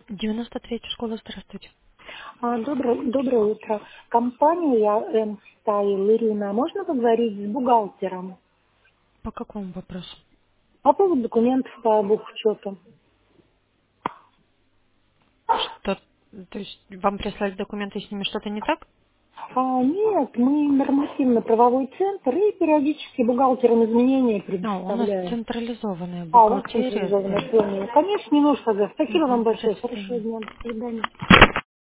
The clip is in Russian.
93-я школа, здравствуйте. Доброе утро. Компания Стайл Ирина. Можно поговорить с бухгалтером По какому вопросу? по поводу документов по бухучету? Что, то есть вам прислали документы, с ними что-то не так? Нет, мы нормативно-правовой центр и периодически бухгалтерам изменения У нас предоставляем. централизованная У вас бухгалтерия централизованное здесь. понял. Конечно, не нужно. Спасибо вам Мгм, до большое. Хорошего свидания. дня. До свидания.